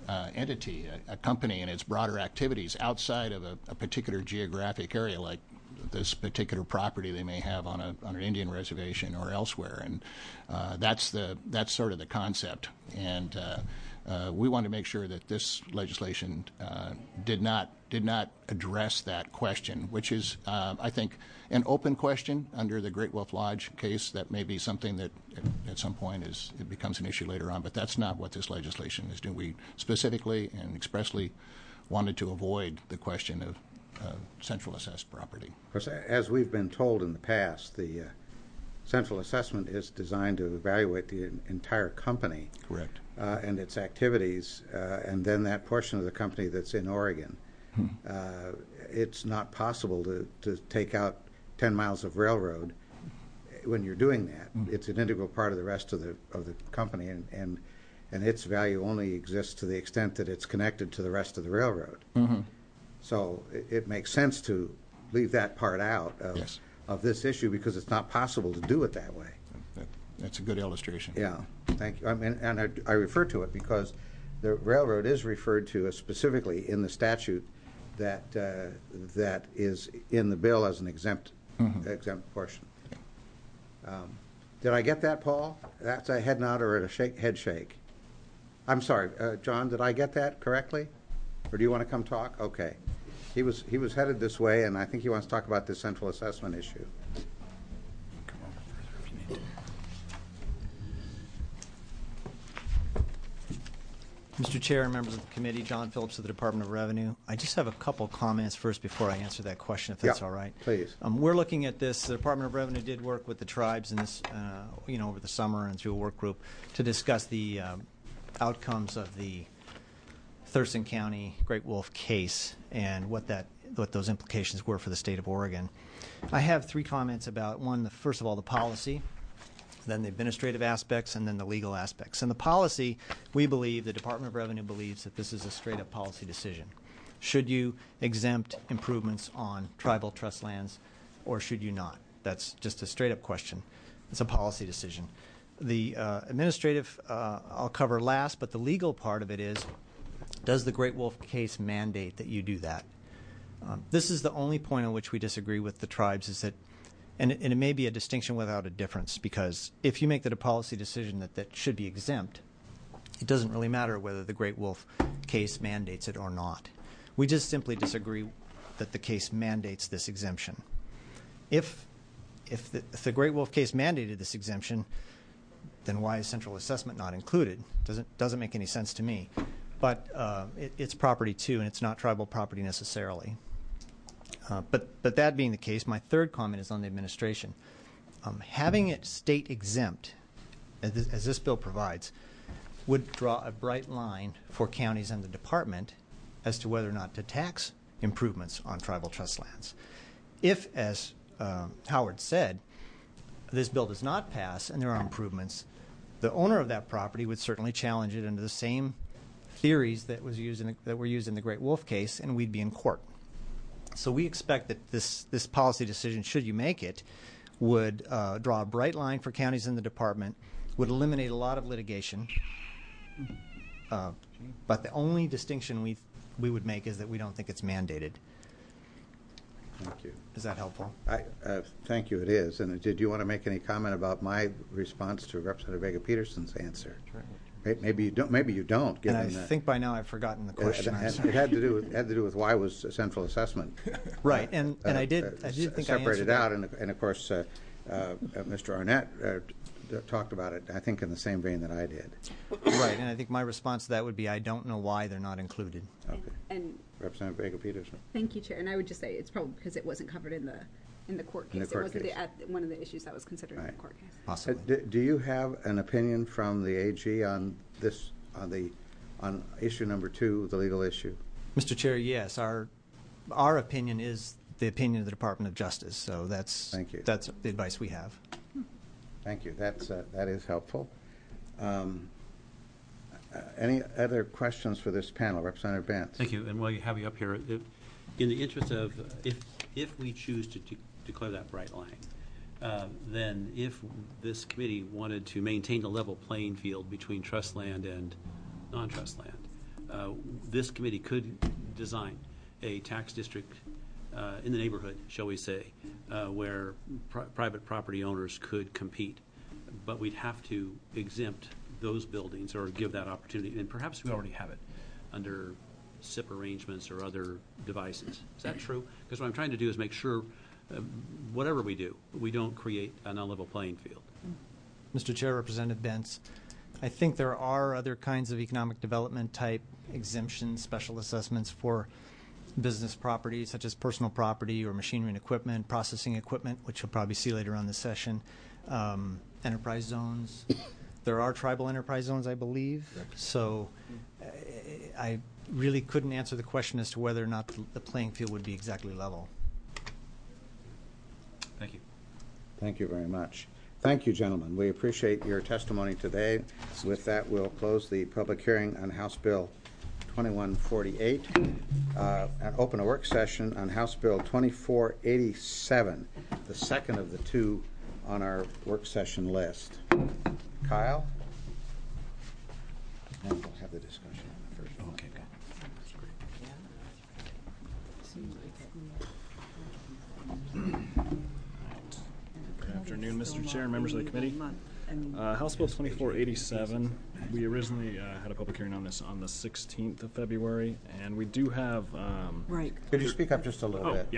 entity, a company, and its broader activities outside of a particular geographic area, like this particular property they may have on an Indian reservation or elsewhere, and that's sort of the concept. And we want to make sure that this legislation did not address that question, which is, I think, an open question under the Great Wolf Lodge case. That may be something that at some point it becomes an issue later on, but that's not what this legislation is doing. We specifically and expressly wanted to avoid the question of central assessed property. Of course, as we've been told in the past, the central assessment is designed to evaluate the entire company. Correct. And its activities, and then that portion of the company that's in Oregon. It's not possible to take out 10 miles of railroad when you're doing that. It's an integral part of the rest of the company, and its value only exists to the extent that it's connected to the rest of the railroad. So it makes sense to leave that part out of this issue, because it's not possible to do it that way. That's a good illustration. Yeah, thank you. I mean, and I refer to it because the railroad is referred to specifically in the statute that is in the bill as an exempt portion. Did I get that, Paul? That's a head nod or a head shake? I'm sorry, John, did I get that correctly? Or do you want to come talk? Okay. He was headed this way, and I think he wants to talk about this central assessment issue. Mr. Chair and members of the committee, John Phillips of the Department of Revenue. I just have a couple comments first before I answer that question, if that's all right. Please. We're looking at this. The Department of Revenue did work with the tribes in this, over the summer and through a work group to discuss the outcomes of the Thurston County Great Wolf case and what those implications were for the state of Oregon. I have three comments about one. First of all, the policy, then the administrative aspects, and then the legal aspects. And the policy, we believe, the Department of Revenue believes, that this is a straight-up policy decision. Should you exempt improvements on tribal trust lands, or should you not? That's just a straight-up question. It's a policy decision. The administrative I'll cover last, but the legal part of it is, does the Great Wolf case mandate that you do that? This is the only point on which we disagree with the tribes, is that, and it may be a distinction without a difference, because if you make that a policy decision that should be exempt, it doesn't really matter whether the Great Wolf case mandates it or not. We just simply disagree that the case mandates this exemption. If the Great Wolf case mandated this exemption, then why is central assessment not included? Doesn't make any sense to me. But it's property too, and it's not tribal property necessarily. But that being the case, my third comment is on the administration. Having it state exempt, as this bill provides, would draw a bright line for counties and the department as to whether or not to tax improvements on tribal trust lands. If, as Howard said, this bill does not pass and there are improvements, the owner of that property would certainly challenge it under the same theories that were used in the Great Wolf case, and we'd be in court. So we expect that this policy decision, should you make it, would draw a bright line for counties in the department, would eliminate a lot of litigation. But the only distinction we would make is that we don't think it's mandated. Thank you. Is that helpful? Thank you, it is. And did you want to make any comment about my response to Representative Vega-Peterson's answer? Sure. Maybe you don't. Maybe you don't. And I think by now I've forgotten the question. It had to do with why was central assessment right, and I did think separated out, and of course Mr. Arnett talked about it, I think, in the same vein that I did. Right, and I think my response to that would be, I don't know why they're not included. Okay. And Representative Vega-Peterson. Thank you, Chair. And I would just say it's probably because it wasn't covered in the court case. It wasn't one of the issues that was considered in the court case. Possibly. Do you have an opinion from the AG on this, on issue number 2, the legal issue? Mr. Chair, yes. Our opinion is the opinion of the Department of Justice. So that's the advice we have. Thank you. That is helpful. Any other questions for this panel? Representative Bentz. Thank you. And while you have you up here, in the interest of if we choose to declare that bright line, then if this committee wanted to maintain a level playing field between trust land and non-trust land, this committee could design a tax district in the neighborhood, shall we say, where private property owners could compete. But we'd have to exempt those buildings or give that opportunity. And perhaps we already have it under SIP arrangements or other devices. Is that true? Because what I'm trying to do is make sure whatever we do, we don't create an unlevel playing field. Mr. Chair, Representative Bentz, I think there are other kinds of economic development type exemptions, special assessments for business property, such as personal property or machinery and equipment, processing equipment, which you'll probably see later on this session, enterprise zones. There are tribal enterprise zones, I believe. So I really couldn't answer the question as to whether or not the playing field would be exactly level. Thank you. Thank you very much. Thank you, gentlemen. We appreciate your testimony today. With that, we'll close the public hearing on House Bill 2148 and open a work session on House Bill 2487, the second of the two on our work session list. Kyle? And we'll have the discussion on the first one. Okay, good. Good afternoon, Mr. Chair and members of the committee. House Bill 2487, we originally had a public hearing on this on the 16th of February, and we do have... Right. Could you speak up just a little bit? Yeah.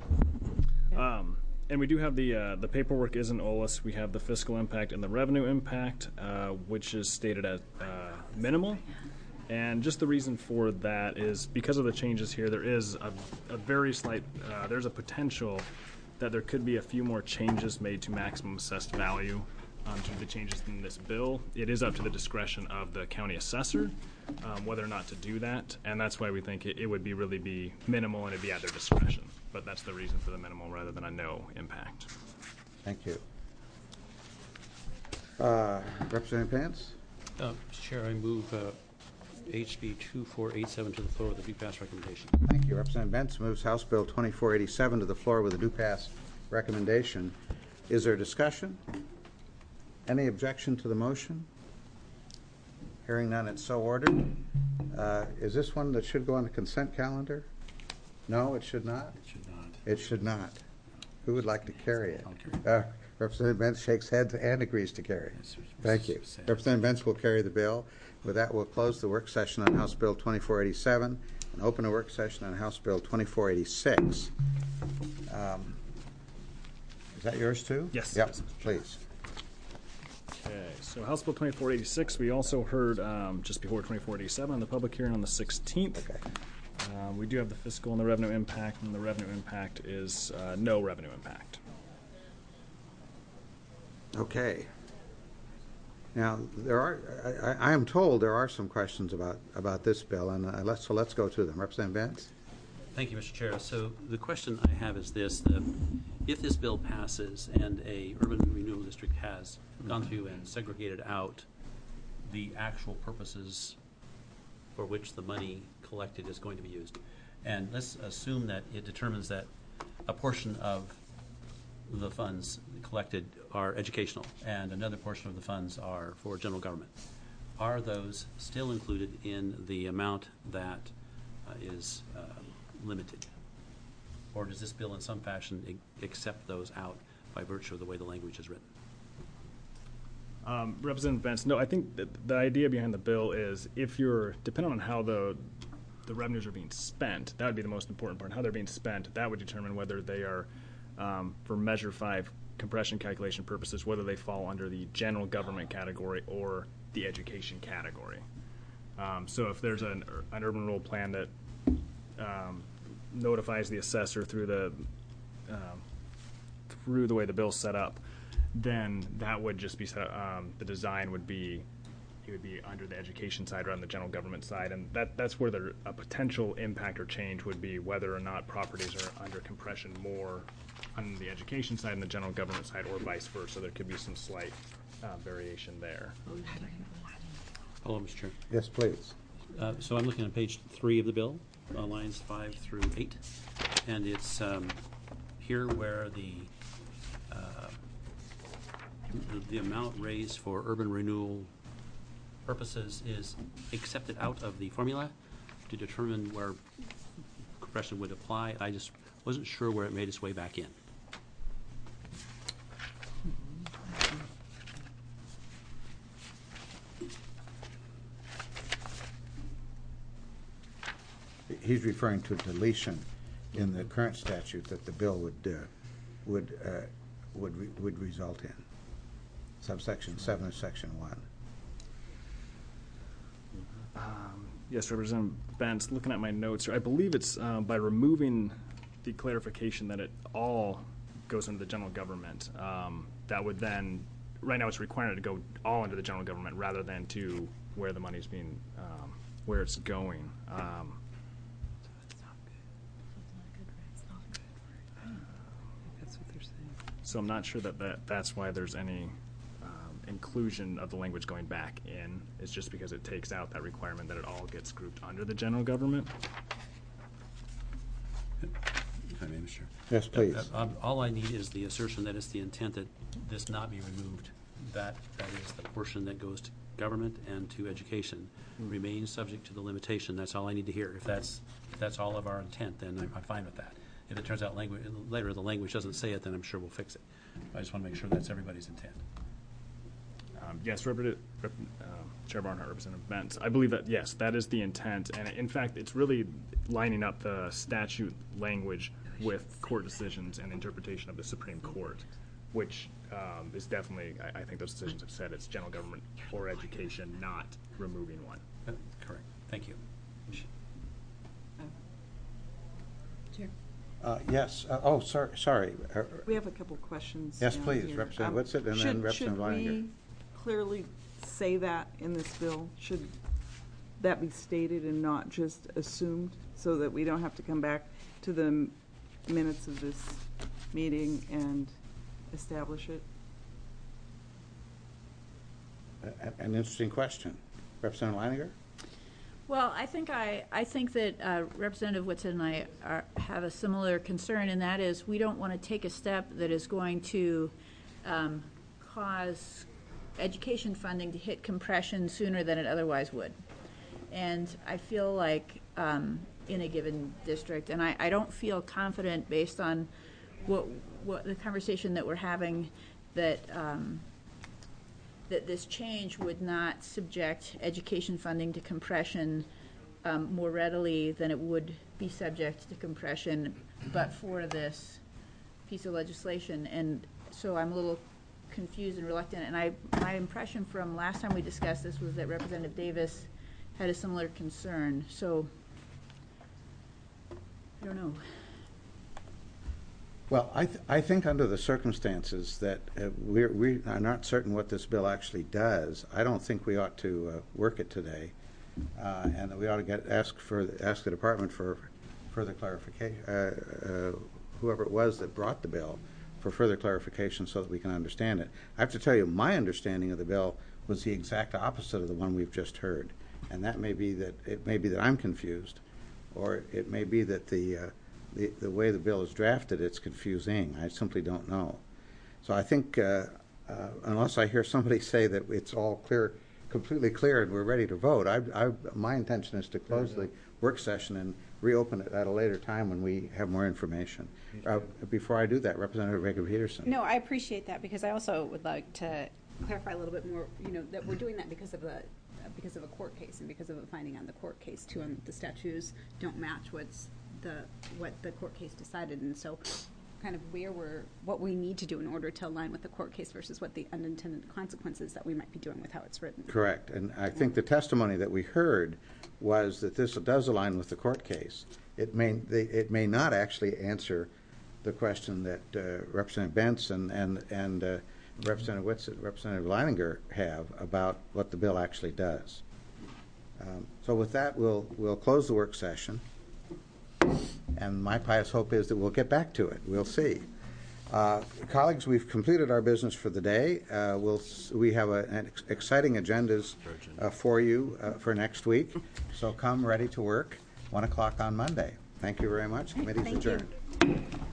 And we do have the paperwork is in OLS. We have the fiscal impact and the revenue impact, which is stated as minimal. And just the reason for that is because of the changes here, there is a very slight, there's a potential that there could be a few more changes made to maximum assessed value to the changes in this bill. It is up to the discretion of the county assessor whether or not to do that, and that's why we think it would really be minimal and it'd be at their discretion. But that's the reason for the minimal rather than a no impact. Thank you. Representative Pence? Mr. Chair, I move HB 2487 to the floor with a due pass recommendation. Thank you. Representative Bentz moves House Bill 2487 to the floor with a due pass recommendation. Is there discussion? Any objection to the motion? Hearing none, it's so ordered. Is this one that should go on the consent calendar? No, it should not? It should not. It should not. Who would like to carry it? I'll carry it. Representative Bentz shakes head and agrees to carry it. Thank you. Representative Bentz will carry the bill. With that, we'll close the work session on House Bill 2487 and open a work session on House Bill 2486. Is that yours too? Yes. Yep, please. Okay, so House Bill 2486, we also heard just before 2487 on the public hearing on the 16th. Okay. We do have the fiscal and the revenue impact, and the revenue impact is no revenue impact. Okay. Now, I am told there are some questions about this bill, and let's go to them. Representative Bentz? Thank you, Mr. Chair. So the question I have is this: if this bill passes and a urban renewal district has gone through and segregated out the actual purposes for which the money collected is going to be used, and let's assume that it determines that a portion of the funds collected are educational and another portion of the funds are for general government, are those still included in the amount that is limited? Or does this bill in some fashion accept those out by virtue of the way the language is written? Representative Bentz, no, I think the idea behind the bill is if you're, depending on how the revenues are being spent, that would be the most important part. How they're being spent, that would determine whether they are, for Measure 5 compression calculation purposes, whether they fall under the general government category or the education category. So if there's an urban renewal plan that notifies the assessor through the way the bill's set up, then that would just be set up, the design would be, it would be under the education side or on the general government side, and that's where a potential impact or change would be, whether or not properties are under compression more on the education side and the general government side, or vice versa. There could be some slight variation there. Hello, Mr. Chair. Yes, please. So I'm looking at page 3 of the bill, lines 5 through 8, and it's here where the amount raised for urban renewal purposes is accepted out of the formula. to determine where compression would apply. I just wasn't sure where it made its way back in. He's referring to a deletion in the current statute that the bill would result in. Subsection 7 of Section 1. Yes, Representative Bentz, looking at my notes here, I believe it's by removing the clarification that it all goes into the general government. That would then, right now it's required to go all into the general government rather than to where the money's being, where it's going. So I'm not sure that's why there's any inclusion of the language going back in. It's just because it takes out that requirement that it all gets grouped under the general government. If I may, Mr. Chair. Yes, please. All I need is the assertion that it's the intent that this not be removed. That is the portion that goes to government and to education remains subject to the limitation. That's all I need to hear. If that's all of our intent, then I'm fine with that. If it turns out later the language doesn't say it, then I'm sure we'll fix it. I just want to make sure that's everybody's intent. Yes, Chair Barnhart, Representative Bentz. I believe that, yes, that is the intent. And in fact, it's really lining up the statute language with court decisions and interpretation of the Supreme Court, which is definitely, I think those decisions have said it's general government or education, not removing one. Correct. Thank you. Chair. Yes. Sorry. We have a couple questions. Yes, down please. here. Representative Whitsitt and then Representative Leininger. Should we clearly say that in this bill? Should that be stated and not just assumed, so that we don't have to come back to the minutes of this meeting and establish it? An interesting question. Representative Leininger? Well, I think that Representative Whitsitt and I have a similar concern, and that is we don't want to take a step that is going to cause education funding to hit compression sooner than it otherwise would. And I feel like in a given district, and I don't feel confident based on what the conversation that we're having that that this change would not subject education funding to compression more readily than it would be subject to compression but for this piece of legislation. And so I'm a little confused and reluctant. And my impression from last time we discussed this was that Representative Davis had a similar concern. So I don't know. Well, I think under the circumstances that we are not certain what this bill actually does, I don't think we ought to work it today, and that we ought to ask the department for further clarification, whoever it was that brought the bill, for further clarification so that we can understand it. I have to tell you, my understanding of the bill was the exact opposite of the one we've just heard, and that may be that I'm confused, or it may be that the way the bill is drafted, it's confusing. I simply don't know. So I think unless I hear somebody say that it's all clear, completely clear, and we're ready to vote, my intention is to close the work session and reopen it at a later time when we have more information. Before I do that, Representative Reagan-Peterson. No, I appreciate that, because I also would like to clarify a little bit more, that we're doing that because of a court case and because of a finding on the court case too, and the statutes don't match what the court case decided, and so kind of what we need to do in order to align with the court case versus what the unintended consequences that we might be doing with how it's written. Correct, and I think the testimony that we heard was that this does align with the court case. It may not actually answer the question that Representative Benson and Representative Whitsitt, Representative Leininger have about what the bill actually does. So with that, we'll close the work session. And my pious hope is that we'll get back to it. We'll see. Colleagues, we've completed our business for the day. We have an exciting agendas for you for next week. So come ready to work, 1 o'clock on Monday. Thank you very much. Committee's adjourned.